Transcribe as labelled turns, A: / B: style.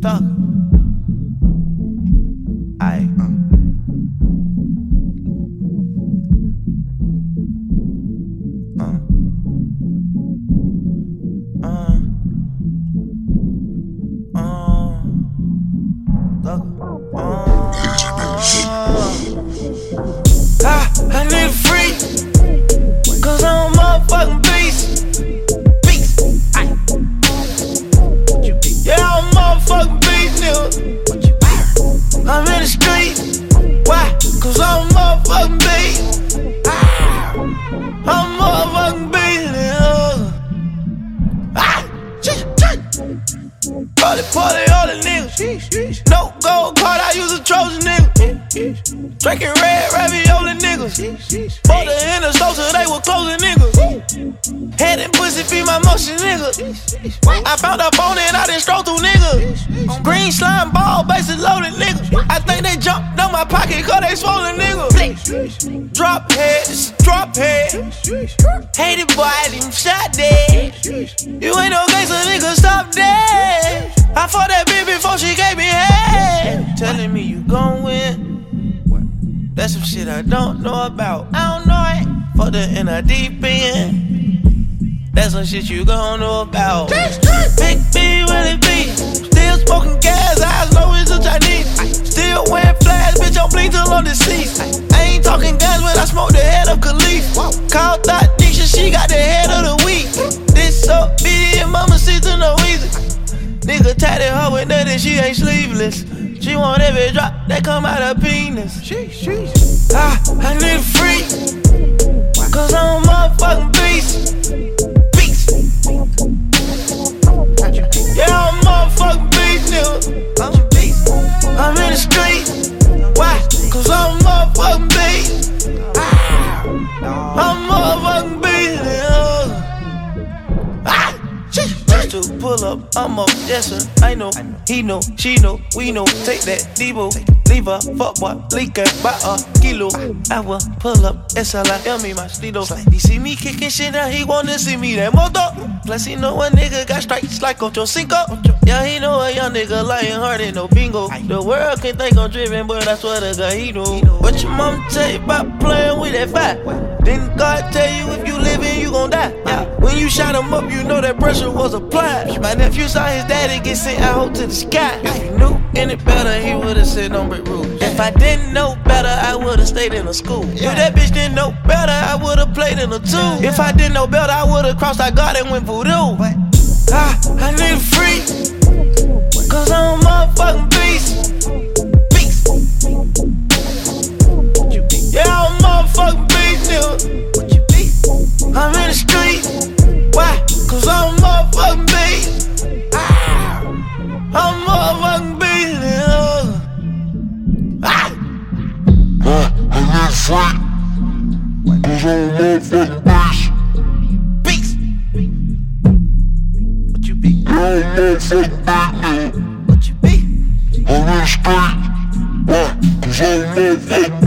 A: Thug. Aye. I need a free, cause I'm a motherfucking beast. Beast. Aye. Yeah, I'm a motherfucking beast, nigga. I'm in the street. Why? Cause I'm a motherfucking beast. I'm a motherfucking beast, nigga. Party, all the niggas. No gold card, I use a Trojan nigga. Drinking red ravioli niggas. Bought the in the store so they were closing niggas. Head and pussy feed my motion niggas. I found up on it, I done stroll through niggas. Green slime ball, bases loaded niggas. I think they jumped on my pocket cause they swollen niggas. Drop heads, drop head. Hated boy, them shot dead. You ain't no gangster nigga, stop dead. I fought that bitch before she gave me head. Telling me you gon' win. That's some shit I don't know about. I don't know it. Fuck the in a deep end. That's some shit you gon' know about. Big B, Willie B. Still smoking gas, eyes low as a Chinese. Still wearing flags, bitch, I'm blink till I'm deceased. I ain't talking guns, but I smoke the head of Khalif. Call Thought Nisha, she got the head of the week. This so big, mama sees to no easy. Nigga tatted her with nothing, she ain't sleeveless. She want every drop that come out her penis. I need a free, cause I'm a motherfucking beast. Beast. Yeah, I'm a motherfucking beast, nigga. I'm a beast. I'm in the street. Why? Cause I'm a motherfucking beast. I'm a motherfucking beast, nigga. To pull up, I'm up, yes sir, I know, he know, she know, we know, take that, Debo, leave a fuck boy, leak it by a kilo. I will pull up, SLI, me my stilo. He see me kicking shit now, he wanna see me that moto. Plus he know a nigga got strikes like Ocho Cinco. Yeah, he know a young nigga lying hard in no bingo. The world can think I'm driven, but I swear to God he know. What your mom tell you about playing with that fire? Didn't God tell you if you living, you gon' die? Yeah. When you shot him up, you know that pressure was applied. My nephew saw his daddy get sent out to the sky. If he knew any better, he would've said no brick rules. If I didn't know better, I would've stayed in a school. If that bitch didn't know better, I would've played in a two. If I didn't know better, I would've crossed our God and went voodoo. I need a free, cause I'm a motherfucking beast. Beast. Yeah, I'm a motherfucking beast, nigga. I'm in the street. Why? Cause I'm a motherfucking beast. I'm a motherfucking beast, nigga.
B: I'm not free, cause I'm a motherfucking beast.
A: Beast. What you be?
B: Yeah, I'm a motherfucking beast, nigga.
A: What you be?
B: I'm in the street. Why? Cause I'm a motherfucking beast.